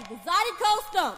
the Zydeco Stomp.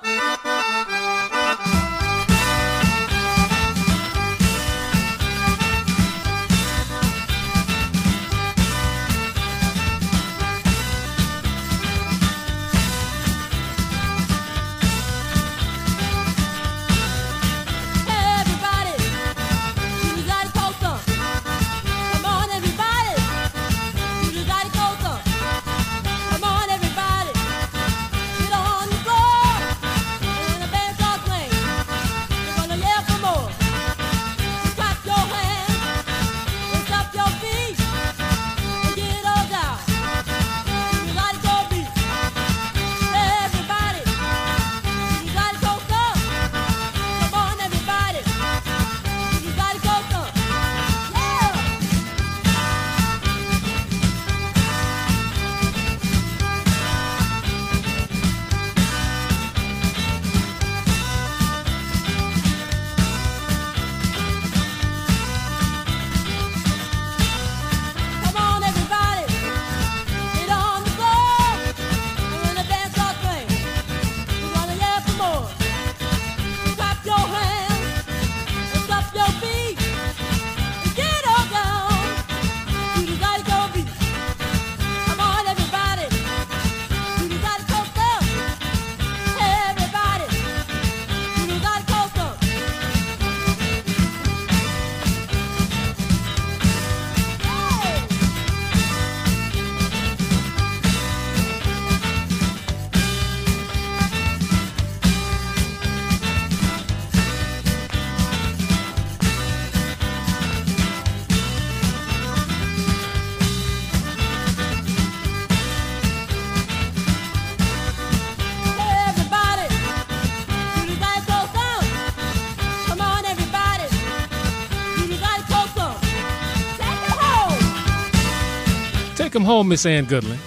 Take him home, Miss Ann Goodlin.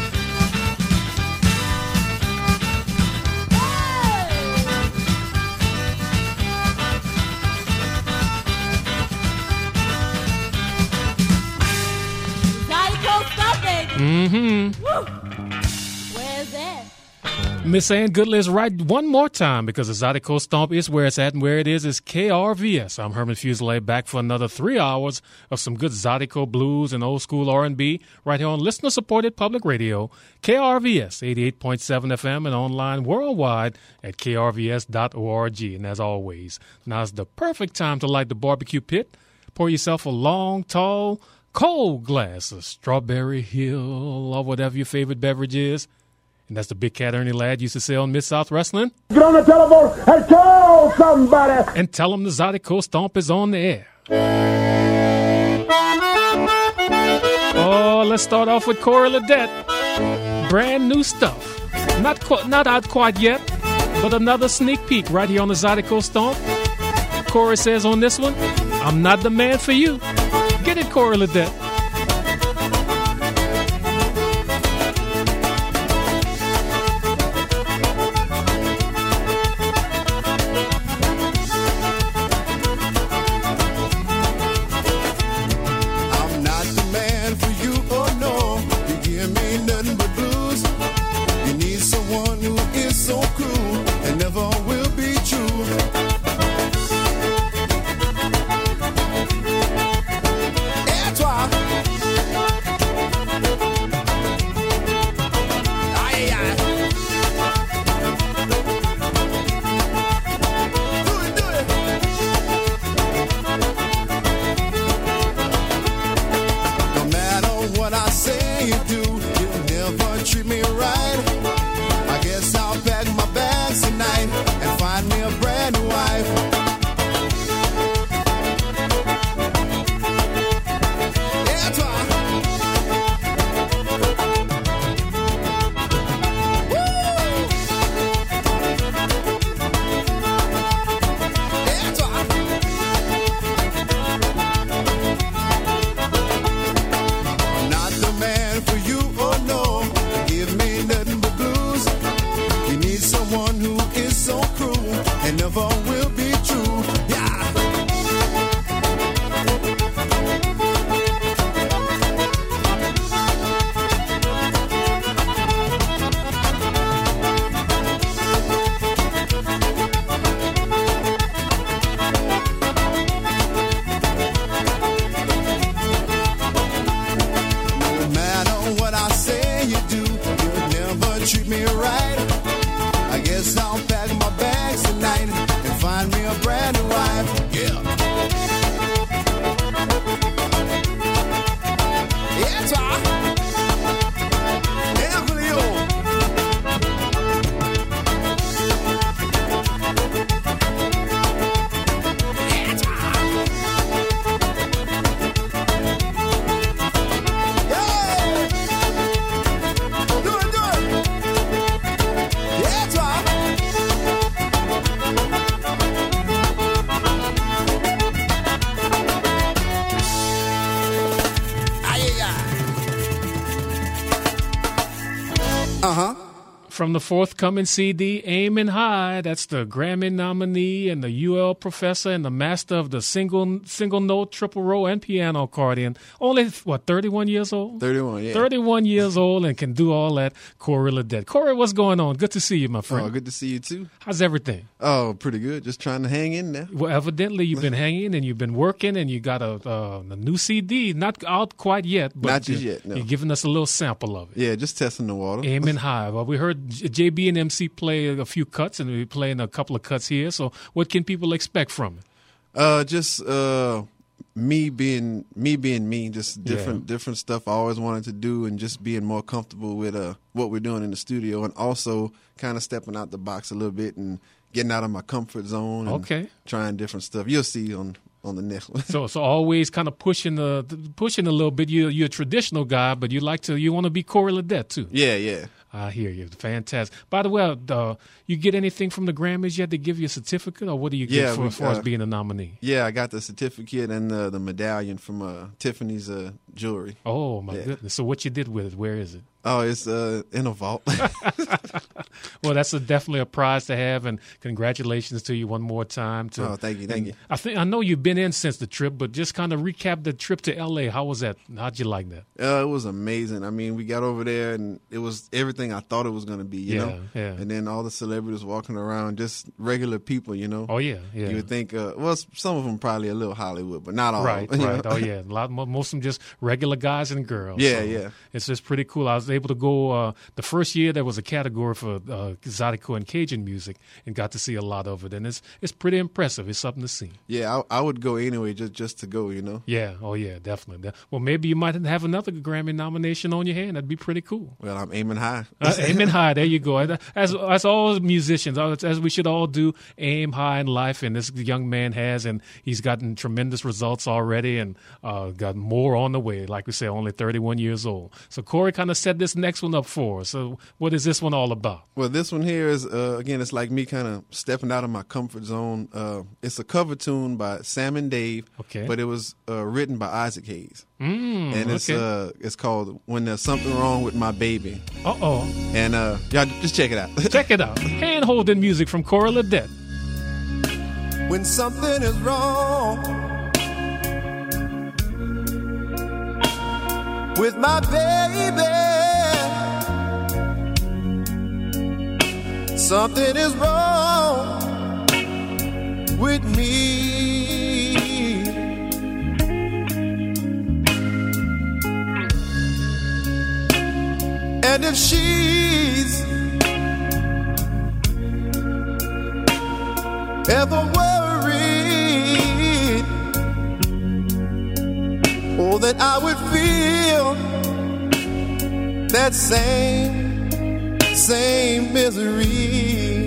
Mm-hmm. Where's that? Miss Ann Goodlin is right one more time because the Zydeco Stomp is where it's at, and where it is KRVS. I'm Herman Fuselier, back for another 3 hours of some good Zydeco blues and old school R&B right here on listener-supported public radio, KRVS 88.7 FM, and online worldwide at krvs.org. And as always, now's the perfect time to light the barbecue pit. Pour yourself a long, tall, cold glass of Strawberry Hill or whatever your favorite beverage is. And that's the big cat Ernie Ladd used to say on Mid-South Wrestling. Get on the telephone and call somebody. And tell them the Zydeco Stomp is on the air. Oh, let's start off with Corey Ledette. Brand new stuff. Not out quite yet, but another sneak peek right here on the Zydeco Stomp. Corey says on this one, I'm not the man for you. Get it, Corey Ledette. That's why treat me right. I guess I'll pack my bags tonight and find me a brand new wife. Yeah. That's right. Yeah, Julio. That's right. Yeah. Do it. That's right. Uh-huh. From the forthcoming CD, Aiming High, that's the Grammy nominee and the UL professor and the master of the single note, triple roll, and piano accordion. Only, 31 years old? 31, yeah. 31 years old and can do all that. Corey Ledet. Corey, what's going on? Good to see you, my friend. Oh, good to see you, too. How's everything? Oh, pretty good. Just trying to hang in there. Well, evidently you've been hanging and you've been working and you got a new CD. Not out quite yet, but Not just yet, no. You're giving us a little sample of it. Yeah, just testing the water. Aiming High. Well, we heard JB and MC play a few cuts, and we're playing a couple of cuts here. So, what can people expect from it? Just me being me. Just different stuff I always wanted to do, and just being more comfortable with what we're doing in the studio, and also kind of stepping out the box a little bit and getting out of my comfort zone. And trying different stuff. You'll see on the next one. So always kind of pushing a little bit. You're a traditional guy, but you want to be Corey Ledet too. Yeah. I hear you. Fantastic. By the way, you get anything from the Grammys yet to give you a certificate, or what do you get as far as being a nominee? Yeah, I got the certificate and the medallion from Tiffany's jewelry. Oh, my goodness. So what you did with it, where is it? Oh, it's in a vault. Well, that's definitely a prize to have, and congratulations to you one more time. Oh, thank you. I know you've been in since the trip, but just kind of recap the trip to L.A. How was that? How'd you like that? It was amazing. I mean, we got over there, and it was everything I thought it was going to be, you know? Yeah. And then all the celebrities walking around, just regular people, you know? Oh, yeah. You would think, some of them probably a little Hollywood, but not all. Right. Oh, yeah. Most of them just regular guys and girls. Yeah, so yeah. It's just pretty cool. I was able to go the first year there was a category for Zydeco and Cajun music, and got to see a lot of it. And it's pretty impressive. It's something to see. Yeah, I would go anyway just to go, you know? Yeah. Oh, yeah, definitely. Well, maybe you might have another Grammy nomination on your hand. That'd be pretty cool. Well, I'm aiming high. Aiming high. There you go. As all musicians, as we should all do, aim high in life. And this young man has, and he's gotten tremendous results already, and got more on the way. Like we say, only 31 years old. So Corey kind of set this next one up for us. So what is this one all about? Well, this one here is, again, it's like me kind of stepping out of my comfort zone. It's a cover tune by Sam and Dave, but it was written by Isaac Hayes. And it's called When There's Something Wrong with My Baby. Uh-oh. And y'all just check it out. Check it out. Hand-holding music from Corey Ledet. When something is wrong with my baby, something is wrong with me. And if she's ever worried, oh, that I would feel that same misery.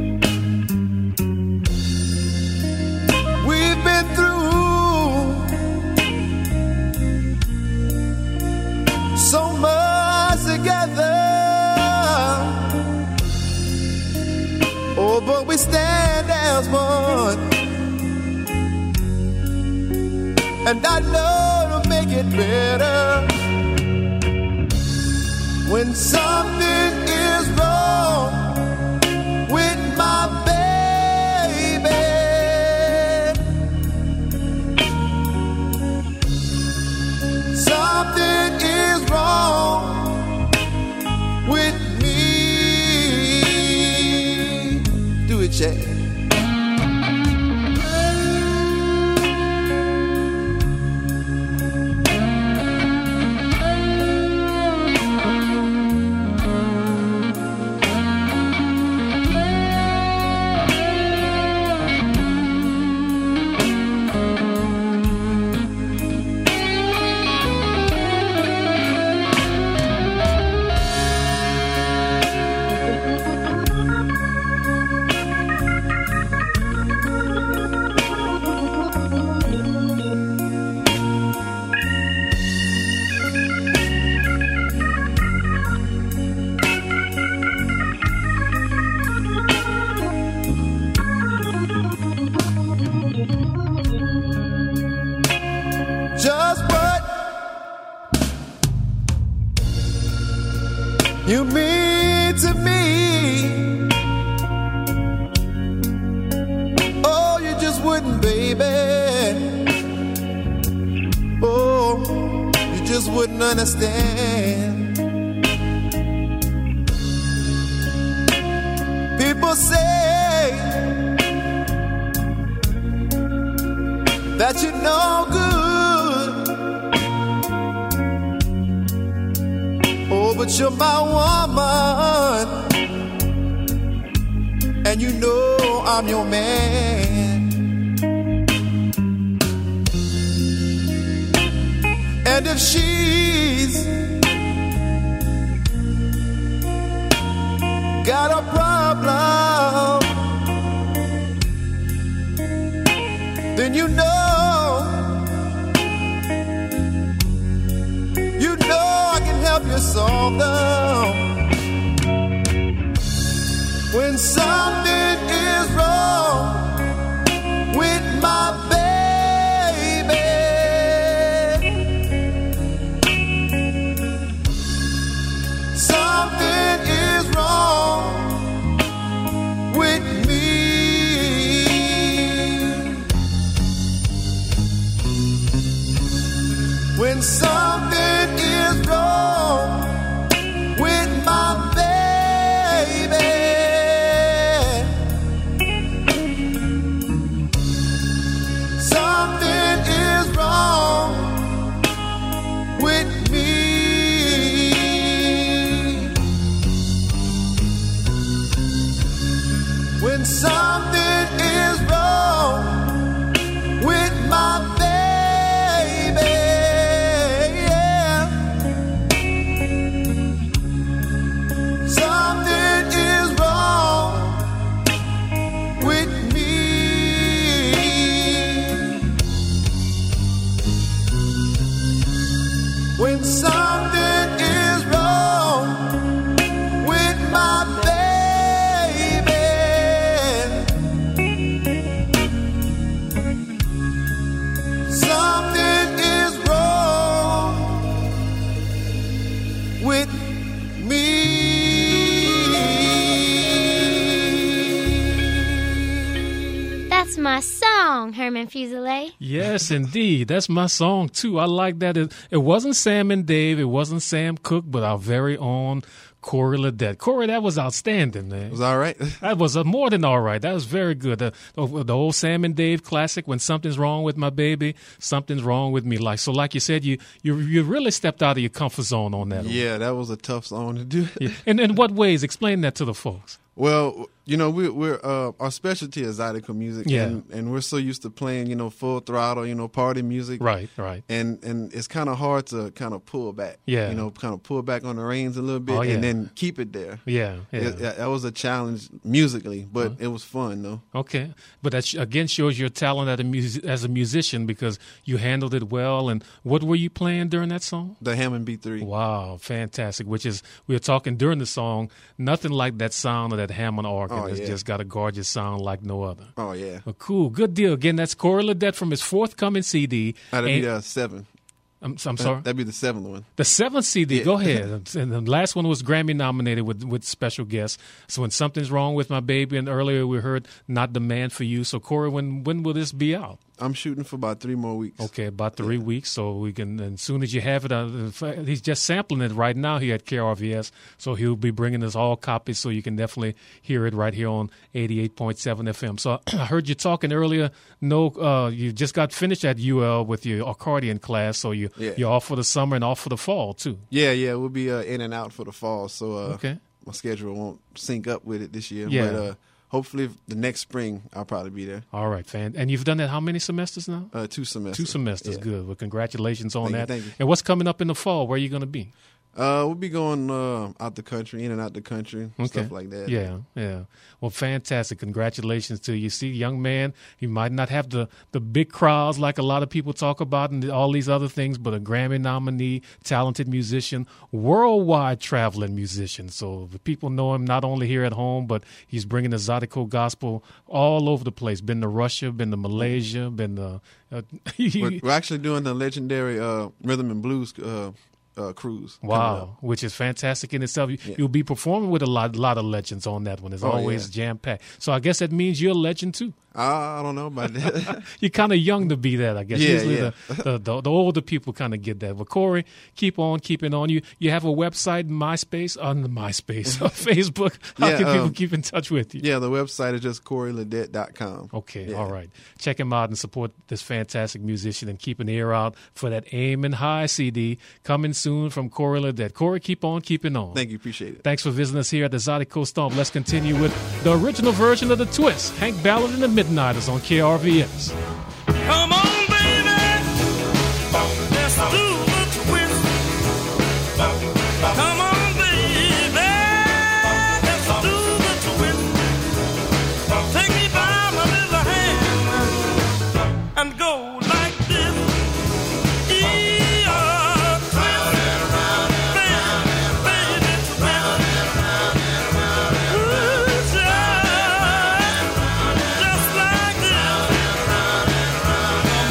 We've been through so much together, oh, but we stand as one, and I know to make it better. When something is wrong with my baby, something is wrong with me. Do it, Chad. wouldn't understand. People say that you're no good. Oh, but you're my woman, and you know I'm your man. And if she's got a problem, then you know I can help you solve them. When something is wrong with my baby, something is wrong with me. When something is wrong with my baby, something is wrong with me. When something is wrong with my baby, yeah. Something is wrong with me. When something is wrong with my baby, something is wrong with me. That's my song, Herman Fuselier. Yes, indeed. That's my song, too. I like that. It wasn't Sam and Dave. It wasn't Sam Cooke, but our very own Corey Ledette. Corey, that was outstanding, man. It was all right. That was more than all right. That was very good. The old Sam and Dave classic, when something's wrong with my baby, something's wrong with me. Like you said, you really stepped out of your comfort zone on that one. Yeah, that was a tough song to do. Yeah. And in what ways? Explain that to the folks. Well, you know, we're our specialty is Zydeco music, Yeah. and we're so used to playing, you know, full throttle, you know, party music, Right. and it's kind of hard to kind of pull back, Yeah. you know, kind of pull back on the reins a little bit, Oh, yeah. and then keep it there. Yeah. That was a challenge musically, but it was fun though. Okay, but that again shows your talent as a musician because you handled it well. And what were you playing during that song? The Hammond B3. Wow, fantastic! Which is we were talking during the song, nothing like that sound of that Hammond organ. Oh, It's yeah. just got a gorgeous sound like no other. Oh yeah, Well, cool, good deal. Again, that's Corey Ledette from his forthcoming CD. that'd be And- the 7. I'm sorry. That'd be the 7th one. The 7th CD, Yeah. go ahead. And the last one was Grammy nominated with special guests. So when something's wrong with my baby, and earlier we heard Not the Man for You. So Corey, when will this be out? I'm shooting for about 3 more weeks. Okay, about 3 weeks. So we can, and as soon as you have it, he's just sampling it right now here at KRVS. So he'll be bringing us all copies, so you can definitely hear it right here on 88.7 FM. So I heard you talking earlier. No, you just got finished at UL with your accordion class, so you're off for the summer and off for the fall too. Yeah, we'll be in and out for the fall. So Okay. my schedule won't sync up with it this year. Yeah. But hopefully the next spring I'll probably be there. All right, fan. And you've done that how many semesters now? 2 semesters. 2 semesters. Yeah. Good. Well, congratulations on Thank you, that. thank you. And what's coming up in the fall? Where are you going to be? We'll be going out the country, in and out the country, stuff like that. Yeah. Well, fantastic. Congratulations to you. See, young man, he might not have the big crowds like a lot of people talk about and all these other things, but a Grammy nominee, talented musician, worldwide traveling musician. So the people know him not only here at home, but he's bringing the Zydeco gospel all over the place. Been to Russia, been to Malaysia, been to... We're actually doing the legendary rhythm and blues cruise. Wow, which is fantastic in itself. You'll be performing with a lot of legends on that one. It's always jam-packed. So I guess that means you're a legend, too. I don't know about that. You're kind of young to be that, I guess. Yeah, Usually yeah. The older people kind of get that. But Corey, keep on keeping on. You have a website, Facebook. How can people keep in touch with you? Yeah, the website is just CoreyLedette.com. Okay, Yeah. all right. Check him out and support this fantastic musician and keep an ear out for that Aiming High CD coming soon from Corey Ledette. Corey, keep on keeping on. Thank you. Appreciate it. Thanks for visiting us here at the Zydeco Stomp. Let's continue with the original version of The Twist, Hank Ballard and the Midnighters on KRVS. Come on, baby. Let's do the twist. Come on, baby. Let's do the twist. Take me by my little hand and go like this. Yeah, twist. Baby, twist. Ooh, just like this.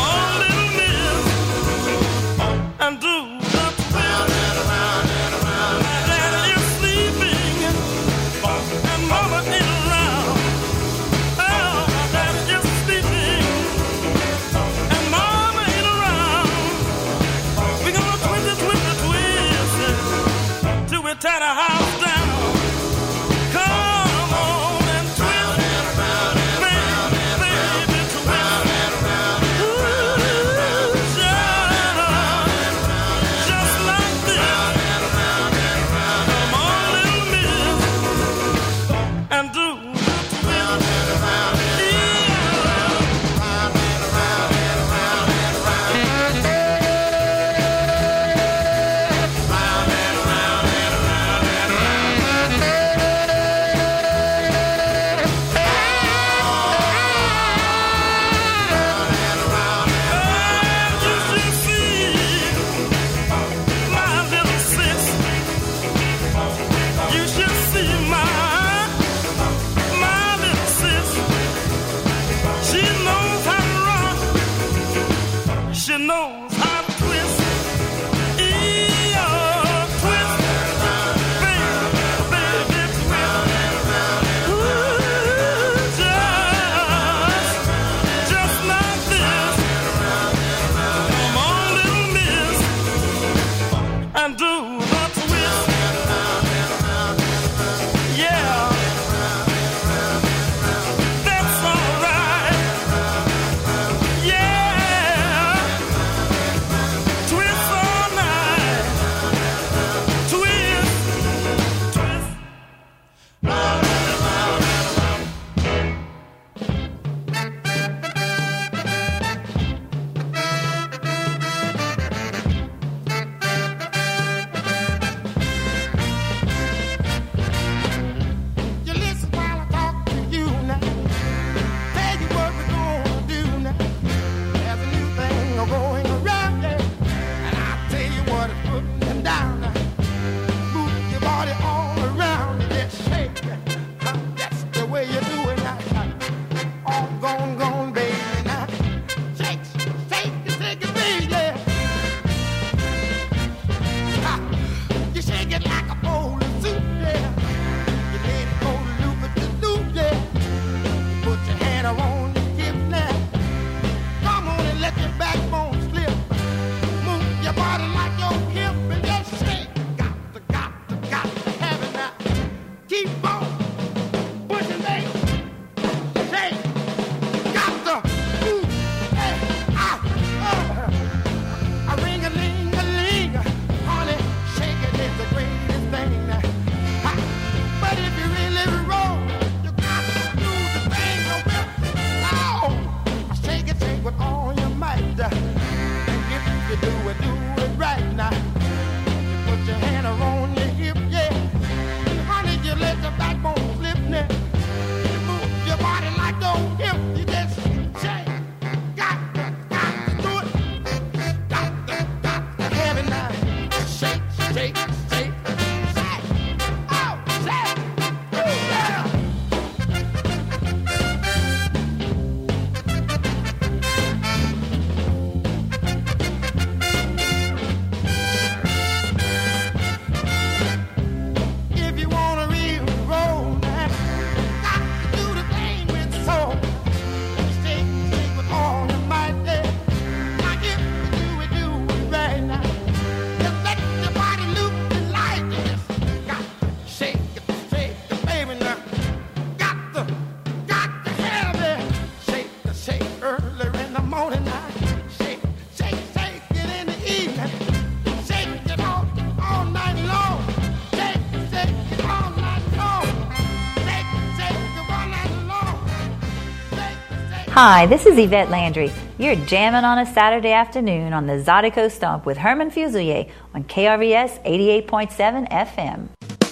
Hi, this is Yvette Landry. You're jamming on a Saturday afternoon on the Zydeco Stomp with Herman Fusilier on KRVS 88.7 FM.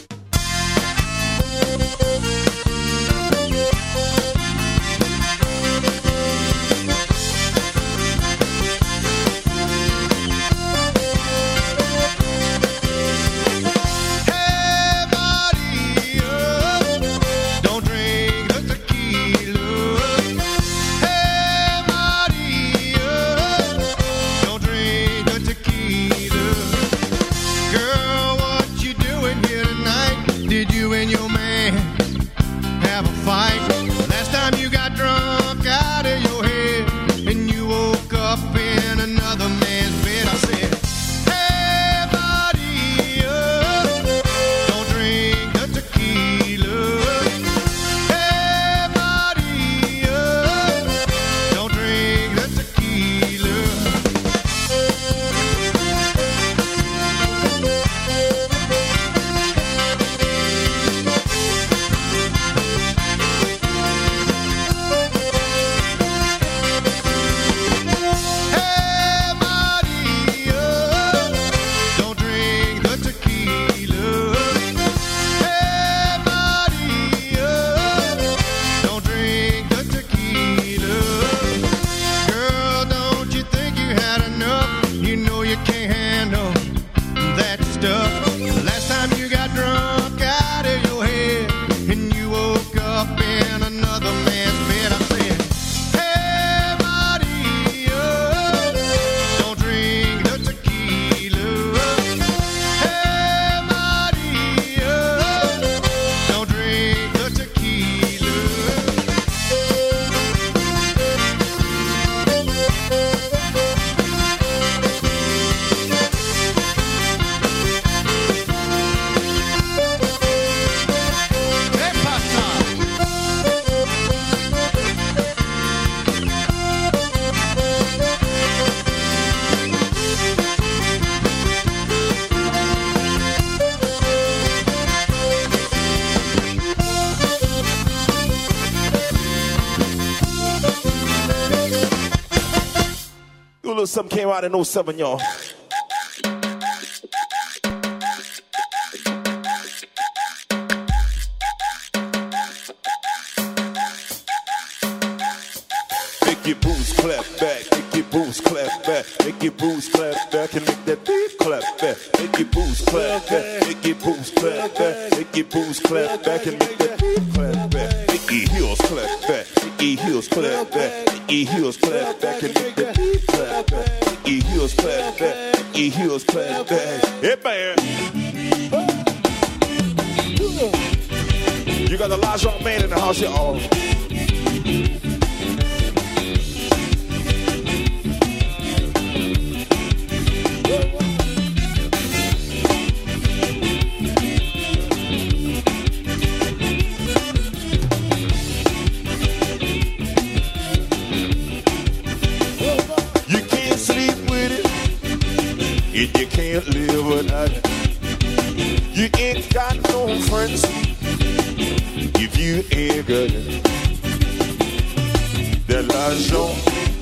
Something came out in 07, y'all. Make your boots clap back, make your boots clap back, make your boots clap back, and make that beat clap back. Make your boots clap back, make your boots clap back, make your boots clap back, and make that beat clap back. Make your heels clap back, make your heels clap back, make your heels clap back, and make that beat clap back. Your heels clap back, your heels clap back. Hey, man. You got the Elijah man in the house, y'all. You can't live without it. You ain't got no friends if you ain't got it. De l'argent,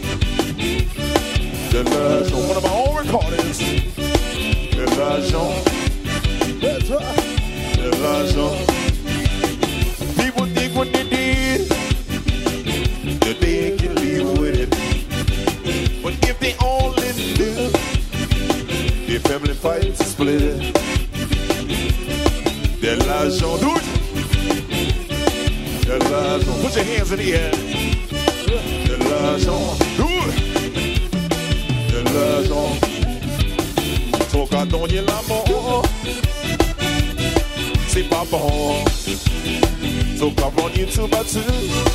one of my own recordings. De l'argent, de l'argent. People think what they did that they can live with it, but if they only knew. Your family fights split it. De l'argent, do it. De l'argent, put your hands in the air. De l'argent, do it. De l'argent, faut qu'à donner l'amour. C'est pas bon. So come on YouTube à tout.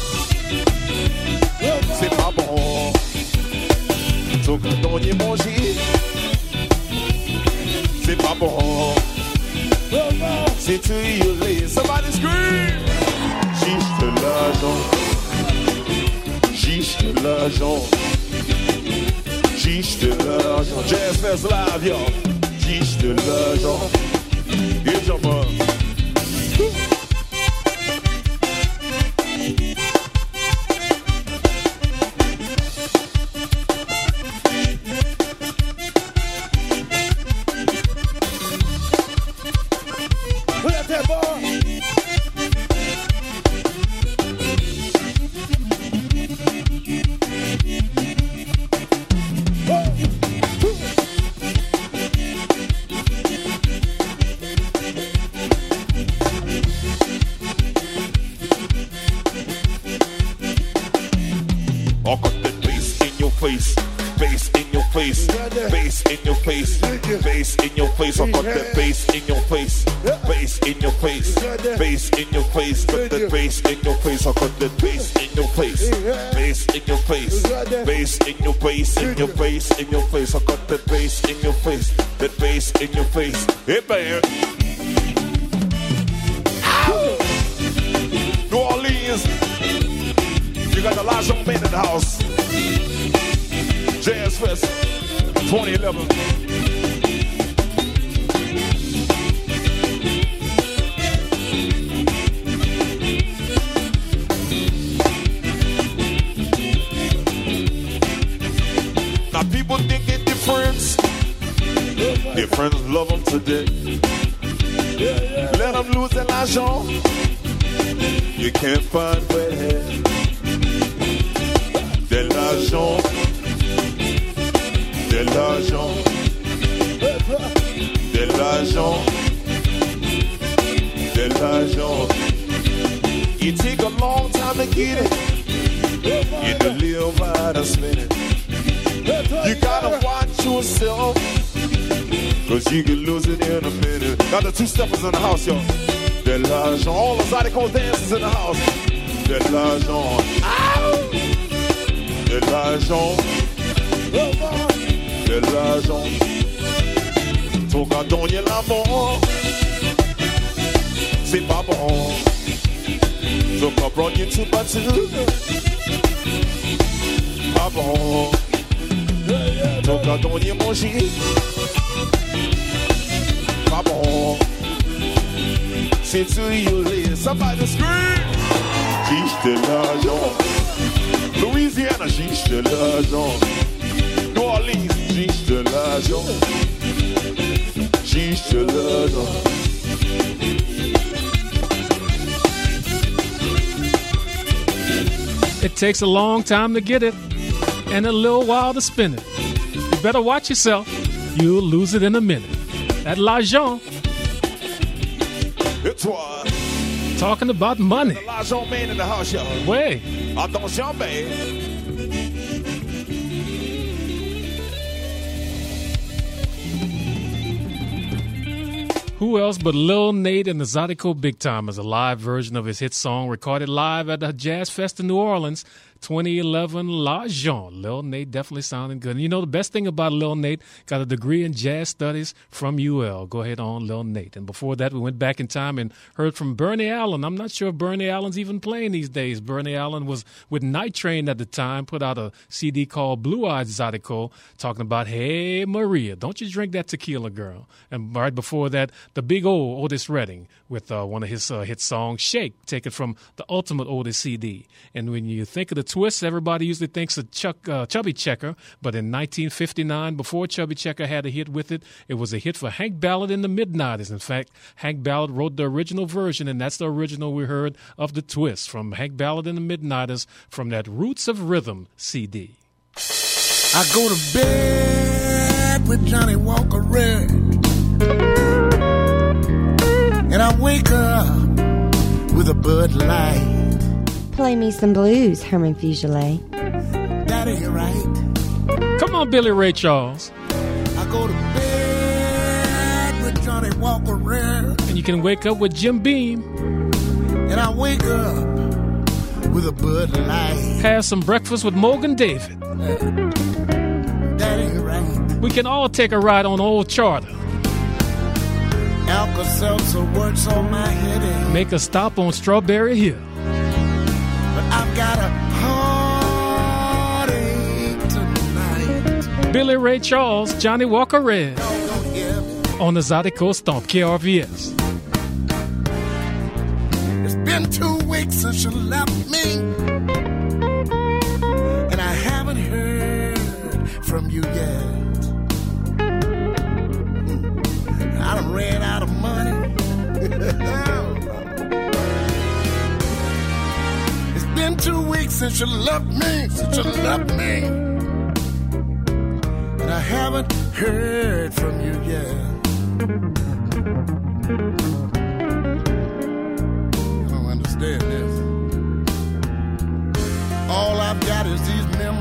C'est pas bon. So qu'à donner manger. C'est pas bon. C'est to you, ladies. Somebody scream. Chiche de l'argent. Chiche de l'argent. Chiche de l'argent. Jazz Fest Live, y'all. Chiche de l'argent. Here's your mom. I got that bass in your face. Bass in your face, bass in your face, bass in your face. I got that bass in your face, bass in your face, bass in your face. Got that bass in your face. I got that bass in your face, bass in your face, bass in your face, in your face, in your face. I got that bass in your face, that bass in your face. Hey, man. New Orleans, you got the Elijah Man in the house. Jazz Fest 2011. Now people think it's different. Their friends love them to death. Let them lose their l'argent. You can't find where de l'argent. De l'argent, de l'argent, de l'argent. It take a long time to get it. You can live by the spend it. You gotta watch yourself, cause you can lose it in a minute. Got the two steppers in the house, y'all. De l'argent, all the Zydeco dancers in the house. De l'argent, de l'argent. De l'argent, ton gars donne l'amour, c'est pas bon. So comprends que tu battu, pas bon. Ton gars donne manger, pas bon. C'est tout you somebody scream. Juste de l'argent, Louisiana, juste de l'argent. New Orleans, juste de l'argent, juste de l'argent. It takes a long time to get it and a little while to spend it. You better watch yourself. You'll lose it in a minute. That l'argent. Et toi? Talking about money. The l'argent man in the house, y'all. Way. Attention, babe. Who else but Lil Nate and the Zydeco Big Timers, a live version of his hit song recorded live at the Jazz Fest in New Orleans, 2011, L'Argent. Lil Nate definitely sounding good. And you know, the best thing about Lil Nate, got a degree in jazz studies from UL. Go ahead on, Lil Nate. And before that, we went back in time and heard from Bernie Allen. I'm not sure if Bernie Allen's even playing these days. Bernie Allen was with Night Train at the time, put out a CD called Blue Eyed Zydeco, talking about, hey, Maria, don't you drink that tequila, girl. And right before that, the big old Otis Redding with one of his hit songs, Shake, taken from the Ultimate Otis CD. And when you think of the Twist, everybody usually thinks of Chubby Checker, but in 1959, before Chubby Checker had a hit with it, it was a hit for Hank Ballard in the Midnighters. In fact, Hank Ballard wrote the original version, and that's the original we heard of the Twist from Hank Ballard in the Midnighters from that Roots of Rhythm CD. I go to bed with Johnny Walker Red, and I wake up with a Bud Light. Play me some blues, Herman Fugele. Daddy, you're right. Come on, Billy Ray Charles. I go to bed with Johnny Walker Red, and you can wake up with Jim Beam. And I wake up with a Bud Light. Have some breakfast with Morgan David. Daddy, you're right. We can all take a ride on Old Charter. Alka-Seltzer works on my headache. Make a stop on Strawberry Hill. But I've got a heartache tonight. Billy Ray Charles, Johnny Walker Red. On the Zydeco Stomp, KRVS. It's been 2 weeks since you left me, and I haven't heard from you yet. I done ran out of money. It's been 2 weeks since you left me, and I haven't heard from you yet. I don't understand this. All I've got is these memories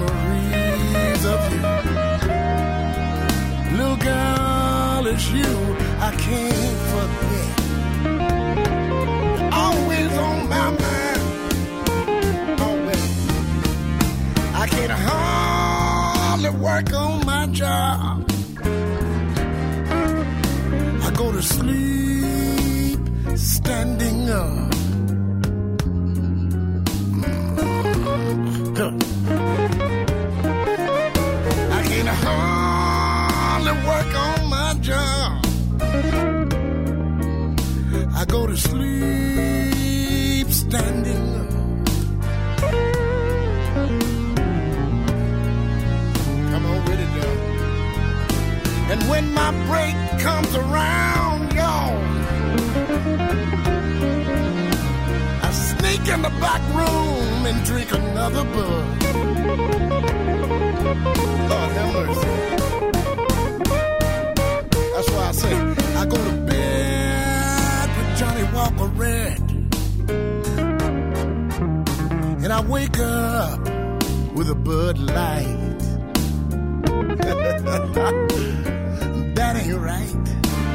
you I can't forget. Always on my mind. Always. I can't hardly work on my job. I go to sleep standing up. I can't hardly work on my job. I go to sleep standing up. Come on with it, y'all. And when my break comes around, y'all, I sneak in the back room and drink another bug. Lord have mercy. That's why I say I go to bed with Johnny Walker Red, and I wake up with a Bud Light. That ain't right.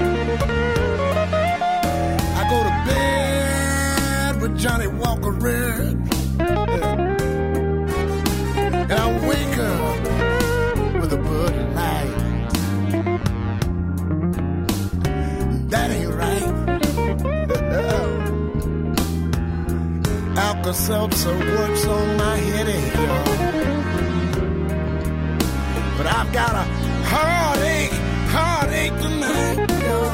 I go to bed with Johnny Walker Red, and I wake up with a Bud Light. That ain't right. Alka-Seltzer works on my headache, y'all. But I've got a heartache tonight, y'all.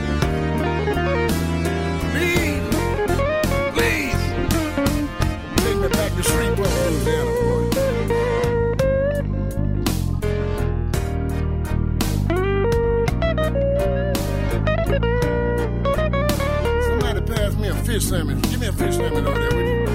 Please, take me back to Shreveport, Louisiana, boy. Somebody pass me a fish sandwich. Give me a fish sandwich over there with you.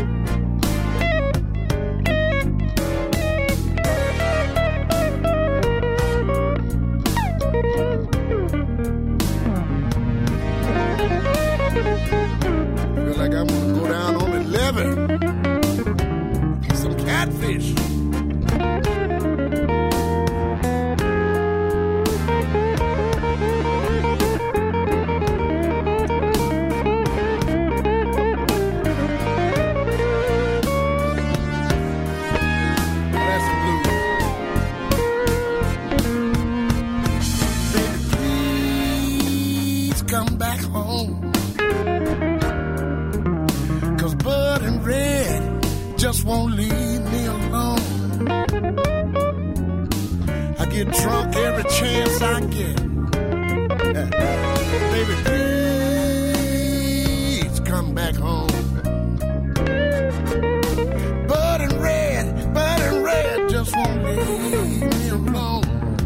Feel like I'm gonna go down on 11. Get some catfish. That's some blue. Baby, please come back home. Bud and Red just won't leave me alone. I get drunk every chance I get. Baby, please come back home. Bud and Red just won't leave me alone.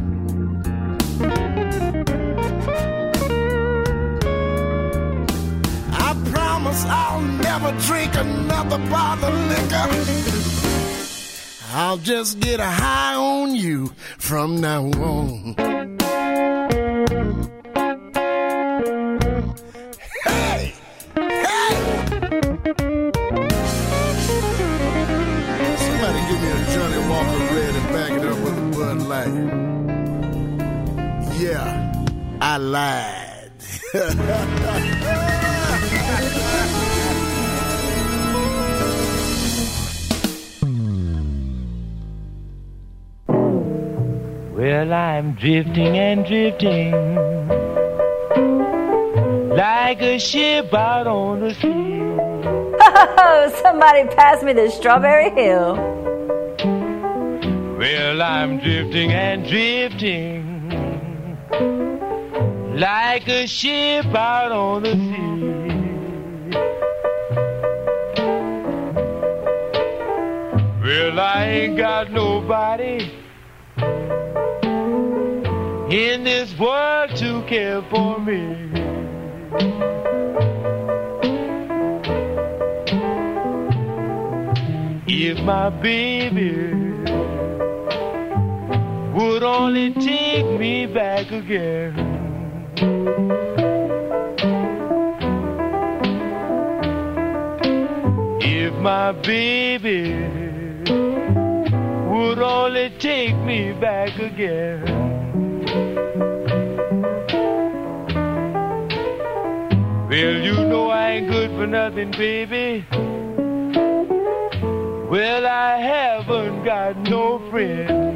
I promise I'll never drink another bottle of liquor. I'll just get a high on you from now on. Hey! Hey! Somebody give me a Johnny Walker Red and back it up with a Bud Light. Yeah, I lied. Well, I'm drifting and drifting like a ship out on the sea. Oh, somebody pass me the Strawberry Hill. Well, I'm drifting and drifting like a ship out on the sea. Well, I ain't got nobody in this world to care for me. If my baby would only take me back again. If my baby would only take me back again. Well, you know I ain't good for nothing, baby. Well, I haven't got no friend.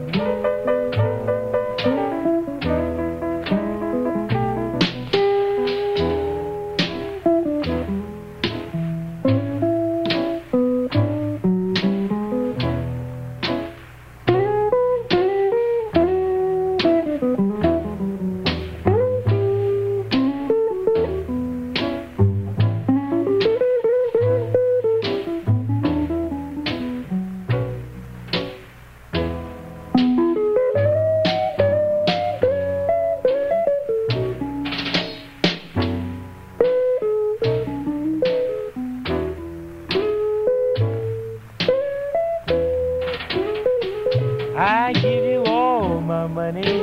I give you all my money.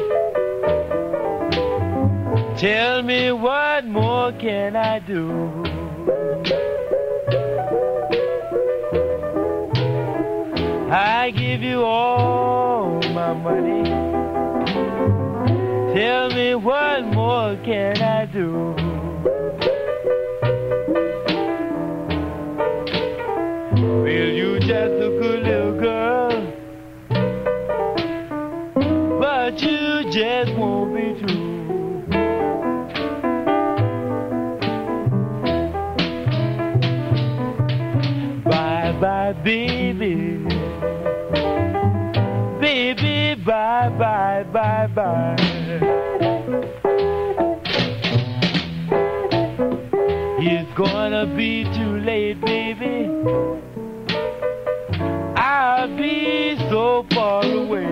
Tell me what more can I do? I give you all my money. Tell me what more can I do? Well, you just a good little girl, but you just won't be true. Bye-bye, baby. Baby, bye-bye, bye-bye. It's gonna be too late, baby. I'll be so far away.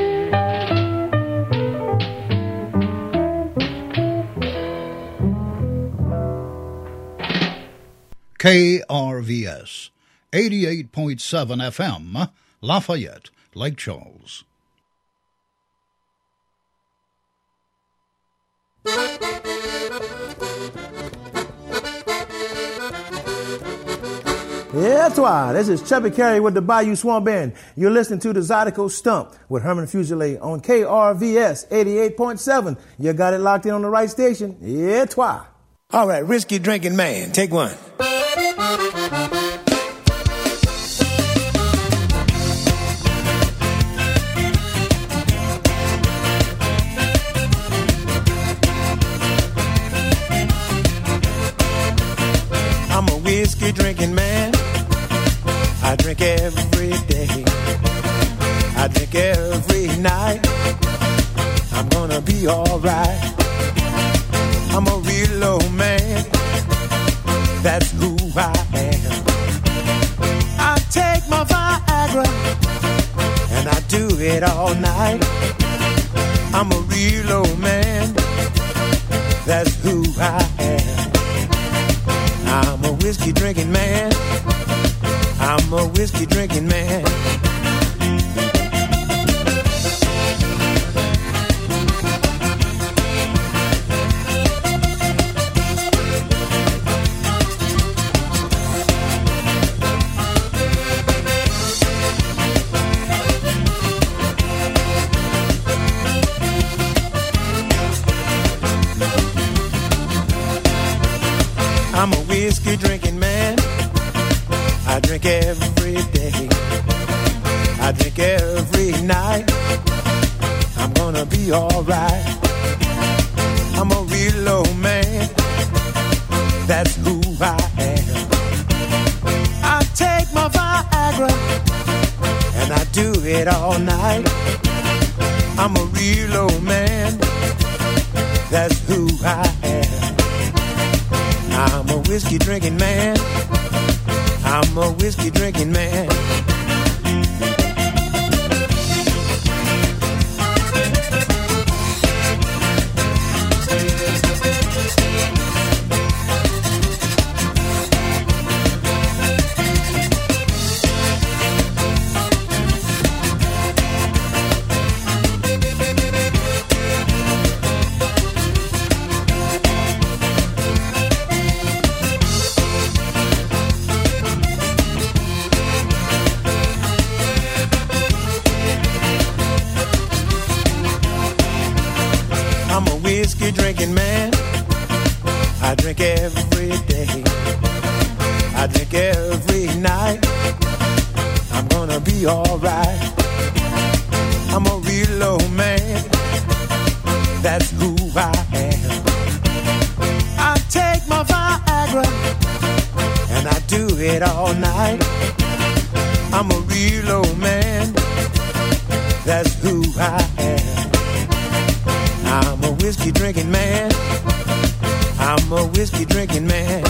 KRVS 88.7 FM, Lafayette, Lake Charles. Yeah, that's why. This is Chubby Carey with the Bayou Swamp Band. You're listening to the Zydeco Stump with Herman Fuselier on KRVS 88.7. You got it locked in on the right station. Yeah, twi. All right, Whiskey Drinking Man, take one. I'm a whiskey drinking man. I drink every day. I drink every night. I'm gonna be alright. I'm a real old man. That's who I am. I take my Viagra and I do it all night. I'm a real old man. That's who I am. I'm a whiskey drinking man. I'm a whiskey drinking man. I'm a whiskey drinking man. I drink every day. I drink every night. I'm gonna be alright. I'm a real old man. That's who I am. I take my Viagra and I do it all night. I'm a real old man. That's who I am. I'm a whiskey drinking man. I'm a whiskey drinking man. drink every day. I drink every night. I'm gonna be alright. I'm a real old man. That's who I am. I take my Viagra and I do it all night. I'm a real old man. That's who I am. I'm a whiskey drinking man. I'm a whiskey drinking man.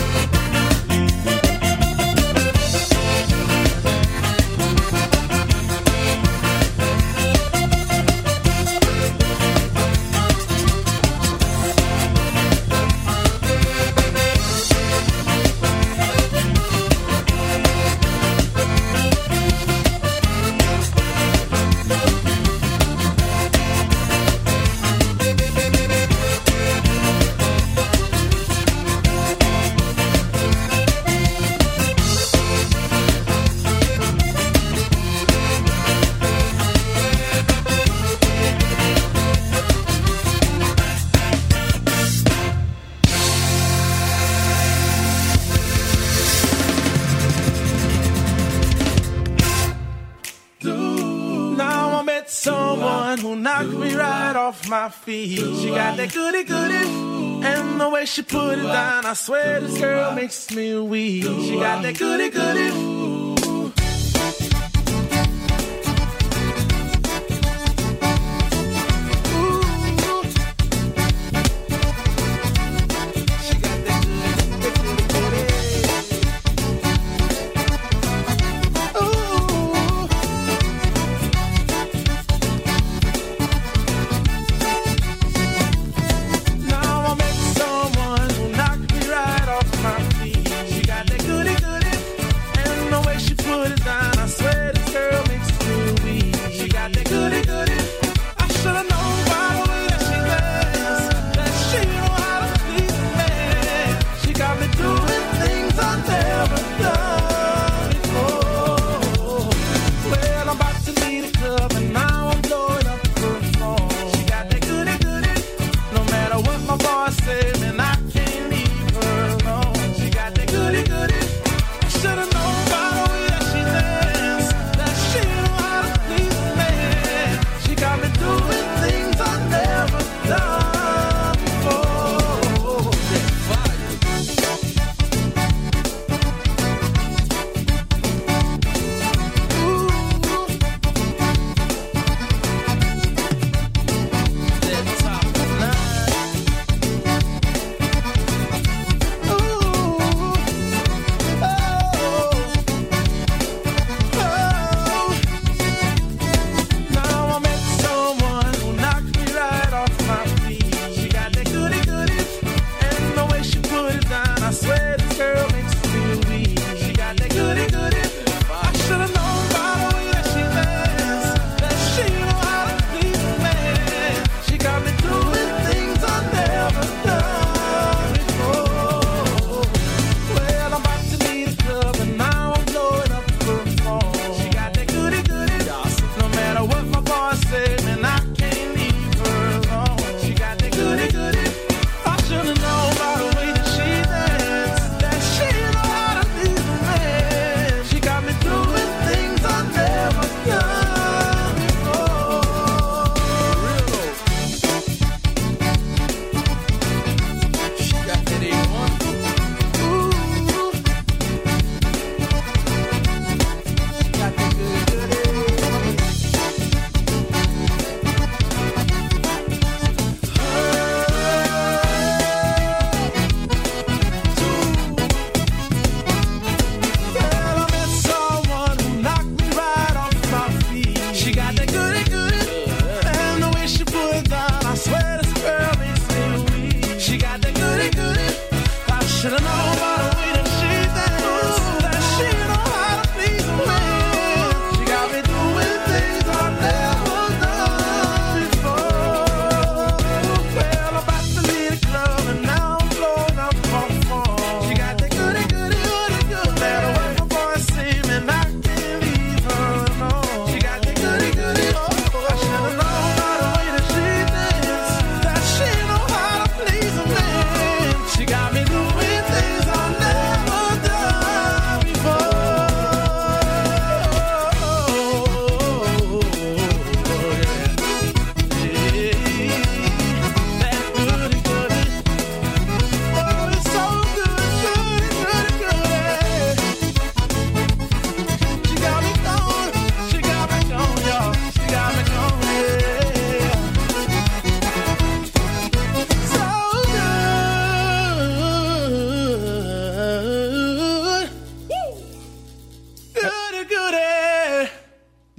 My feet. She got that goody goody, and the way she put it down, I swear this girl makes me weak. She got that goody goody.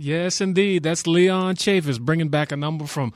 Yes, indeed. That's Leon Chavis bringing back a number from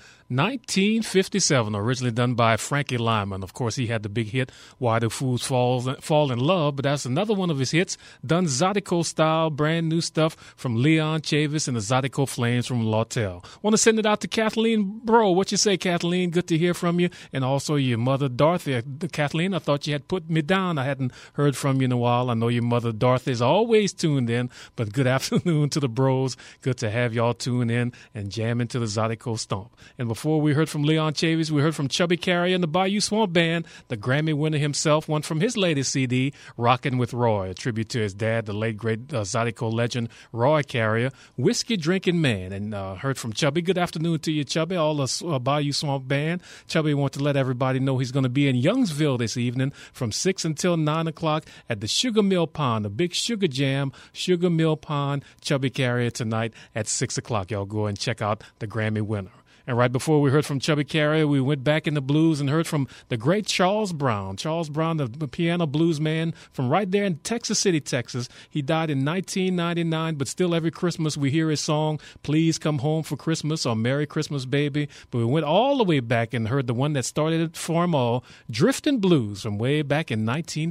1957, originally done by Frankie Lyman. Of course, he had the big hit, Why Do Fools Fall in Love, but that's another one of his hits, done Zydeco style, brand new stuff from Leon Chavis and the Zydeco Flames from Lawtell. Want to send it out to Kathleen Bro. What you say, Kathleen? Good to hear from you. And also your mother, Dorothy. Kathleen, I thought you had put me down. I hadn't heard from you in a while. I know your mother, Dorothy, is always tuned in, but good afternoon to the bros. Good to have y'all tune in and jam into the Zydeco Stomp. And before we heard from Leon Chavis, we heard from Chubby Carrier and the Bayou Swamp Band, the Grammy winner himself, one from his latest CD, Rockin' with Roy, a tribute to his dad, the late great Zydeco legend, Roy Carrier, Whiskey Drinking Man. And heard from Chubby. Good afternoon to you, Chubby, all the Bayou Swamp Band. Chubby wants to let everybody know he's going to be in Youngsville this evening from 6 until 9 o'clock at the Sugar Mill Pond, the big Sugar Jam, Sugar Mill Pond, Chubby Carrier tonight at 6 o'clock. Y'all go and check out the Grammy winner. And right before we heard from Chubby Carrier, we went back in the blues and heard from the great Charles Brown. Charles Brown, the piano blues man from right there in Texas City, Texas. He died in 1999, but still every Christmas we hear his song, Please Come Home for Christmas or Merry Christmas Baby. But we went all the way back and heard the one that started it for them all, Driftin' Blues from way back in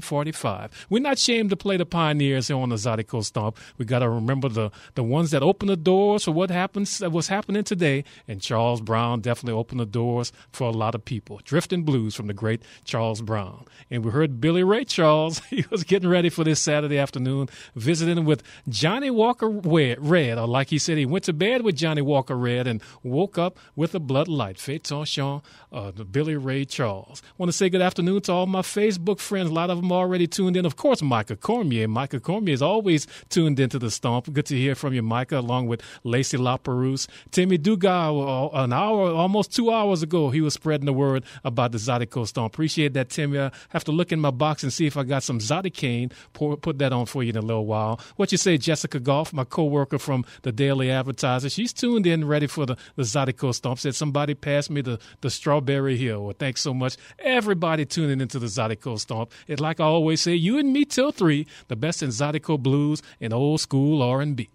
1945. We're not ashamed to play the pioneers here on the Zydeco Stomp. We got to remember the ones that opened the doors for what's happening today, and Charles Brown definitely opened the doors for a lot of people. Driftin' Blues from the great Charles Brown. And we heard Billy Ray Charles. He was getting ready for this Saturday afternoon, visiting with Johnny Walker Red, or like he said, he went to bed with Johnny Walker Red and woke up with a Bud Light. Fête attention, Billy Ray Charles. Want to say good afternoon to all my Facebook friends. A lot of them already tuned in. Of course, Micah Cormier. Micah Cormier is always tuned into the Stomp. Good to hear from you, Micah, along with Lacey LaPerouse. Timmy Dugas, almost 2 hours ago, he was spreading the word about the Zydeco Stomp. Appreciate that, Timmy. I have to look in my box and see if I got some Zydecaine. Put that on for you in a little while. What you say, Jessica Goff, my co-worker from the Daily Advertiser? She's tuned in, ready for the Zydeco Stomp. Said somebody passed me the Strawberry Hill. Well, thanks so much. Everybody tuning into the Zydeco Stomp. It's like I always say, you and me till 3, the best in Zydeco blues and old school R&B.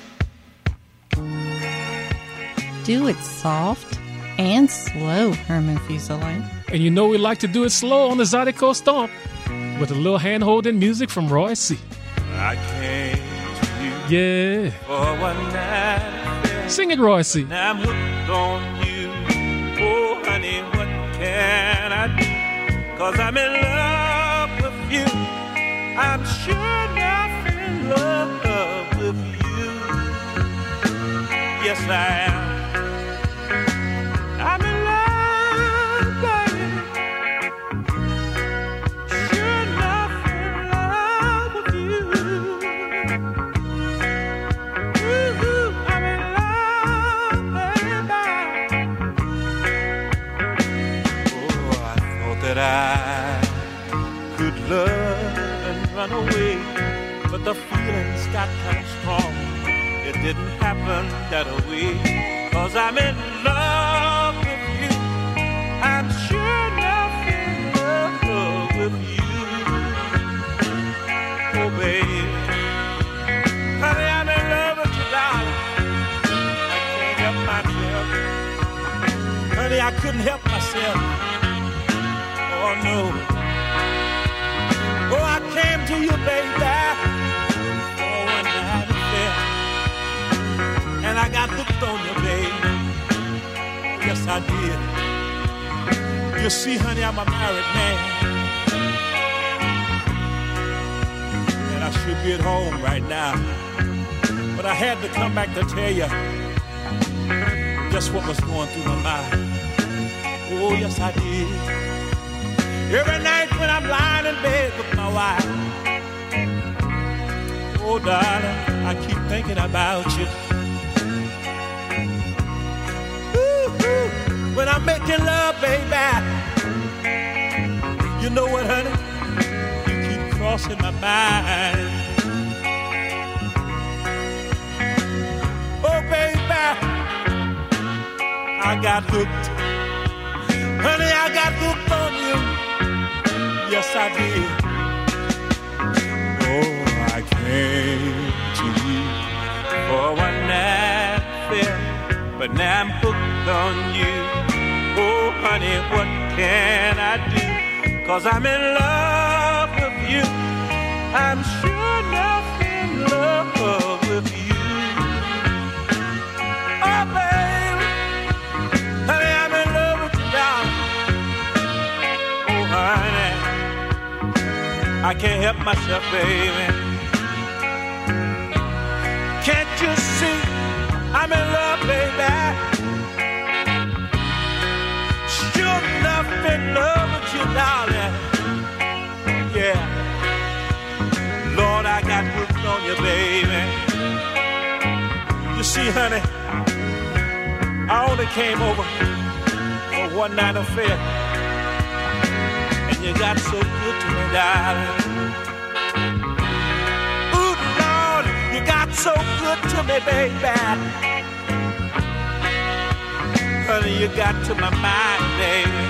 Do it soft and slow, Herman Fuselier. And you know we like to do it slow on the Zydeco Stomp with a little hand-holding music from Roy C. I came to you Yeah. for one night. Sing it, Roy C. And I'm hooked on you. Oh, honey, what can I do? 'Cause I'm in love with you. I'm sure enough in love with you. Yes, I am. I'm in love, baby. Sure enough in love with you. Ooh, I'm in love, baby. Oh, I thought that I could love and run away, but the feelings got kind of strong. It didn't happen that way, 'cause I'm in love with you. I'm sure enough in love with you. Oh, baby. Honey, I'm in love with you, darling. I can't help myself. Honey, I couldn't help myself. Oh, no. Oh, I came to you, baby. Oh, one night affair. And I got hooked on you, baby. Yes, I did. You see, honey, I'm a married man. And I should be at home right now. But I had to come back to tell you just what was going through my mind. Oh, yes, I did. Every night when I'm lying in bed with my wife, oh, darling, I keep thinking about you. When I'm making love, baby, you know what, honey? You keep crossing my mind. Oh, baby, I got hooked. Honey, I got hooked on you. Yes, I did. Oh, I came to you for one night. but now I'm hooked on you. Oh, honey, what can I do? 'Cause I'm in love with you. I'm sure enough in love with you. Oh, baby, honey, I'm in love with you, darling. Oh, honey, I can't help myself, baby. Can't you see I'm in love, baby? Sure enough in love with you, darling. Yeah. Lord, I got hooked on you, baby. You see, honey, I only came over for one night affair, and you got so good to me, darling. Ooh, Lord, you got so good to me, baby. Honey, you got to my mind, baby.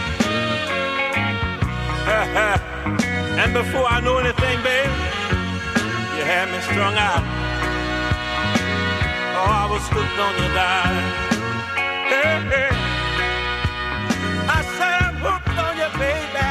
And before I know anything, baby, you had me strung out. Oh, I was hooked on you, darling. Hey, hey. I said I'm hooked on you, baby.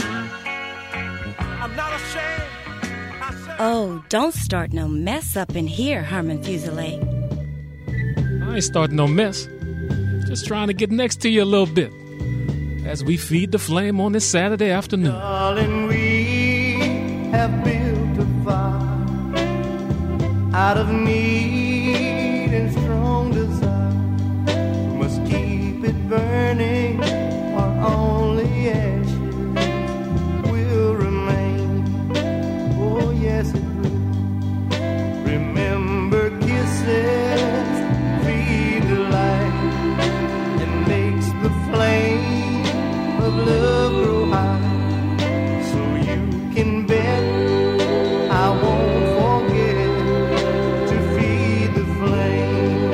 I'm not ashamed. Oh, don't start no mess up in here, Herman Fuselier. I ain't starting no mess. Just trying to get next to you a little bit as we feed the flame on this Saturday afternoon. Darling, we have built a fire out of need and strong desire. We must keep it burning, or only ashes will remain. Oh, yes, it will. Remember kisses, feed the light, and makes the flame of love grow high. So you can bet I won't forget to feed the flame.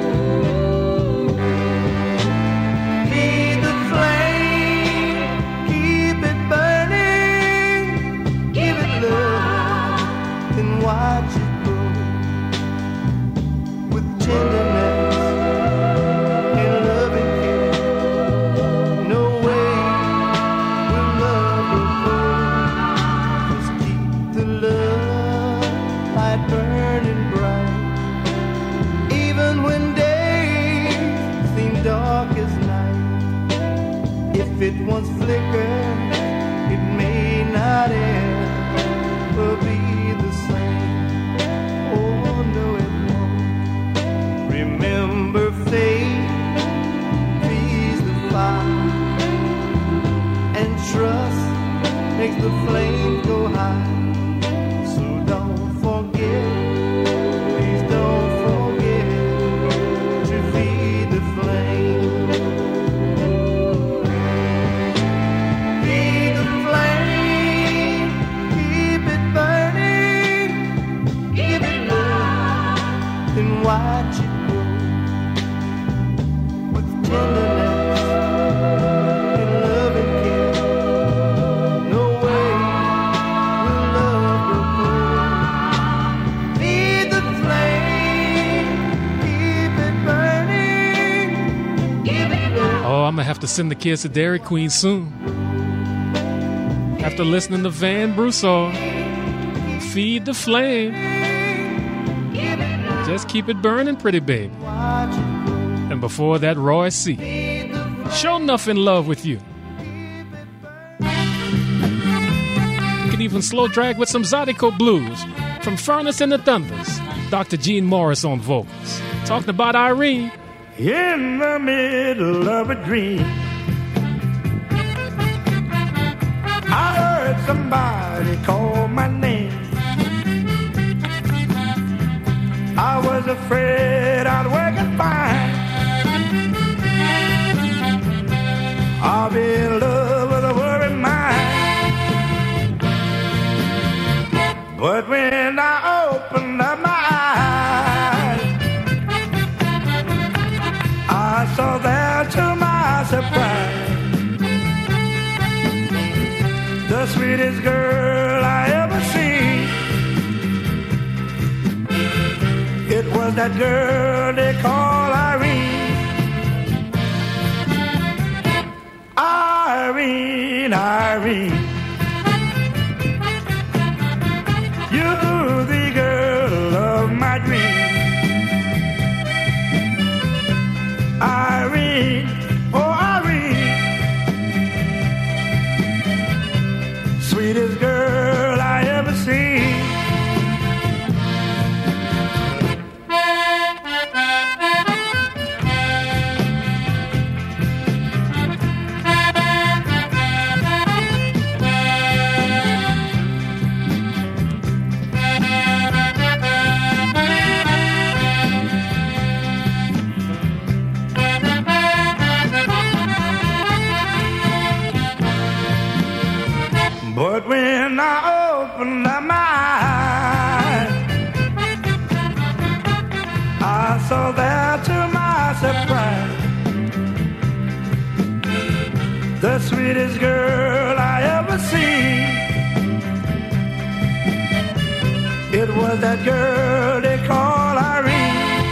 Feed the flame, keep it burning, give it love, then watch it grow with tenderness and loving care. No way will love will go. Just keep the love light burning bright, even when days seem dark as night. If it once flickered, it may not ever be the same. Oh, no, it won't. Remember, faith feeds the fire, and trust makes the flame go high. So don't forget, please don't forget to feed the flame. Feed the flame, keep it burning, give it love, then watch it grow with tenderness and loving care. No way will love will go. Feed the flame, keep it burning, give it love. Oh, I'm going to have to send the kids to Dairy Queen soon. After listening to Van Broussard, feed the flame. Just keep it burning, pretty baby. And before that, Roy C. Sure enough in love with you. You can even slow drag with some Zydeco blues from Furnace and the Thunders. Dr. Gene Morris on vocals. Talking about Irene. In the middle of a dream, I heard somebody call my name. I was afraid I'd wake and find I'll be in love with a worried mind. But when I opened up my eyes, I saw there to my surprise the sweetest girl I ever seen. It was that girl they call Irene. Irene, Irene, you're the girl of my dreams. Irene, oh Irene, sweetest girl I ever seen. But when I opened my eyes, I saw there to my surprise the sweetest girl I ever seen. It was that girl they call Irene.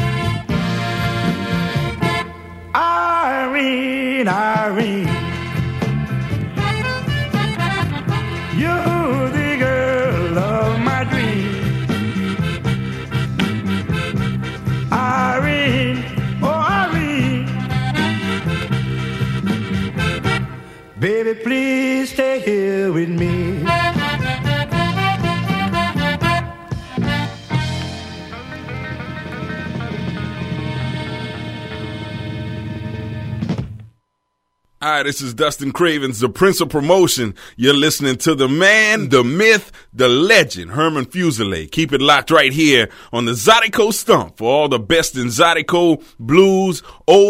Irene, Irene, you're the girl of my dreams. Irene, oh Irene, baby, please stay here with me. Hi, this is Dustin Cravens, the Prince of Promotion. You're listening to the man, the myth, the legend, Herman Fuselier. Keep it locked right here on the Zydeco Stump for all the best in Zydeco, blues, old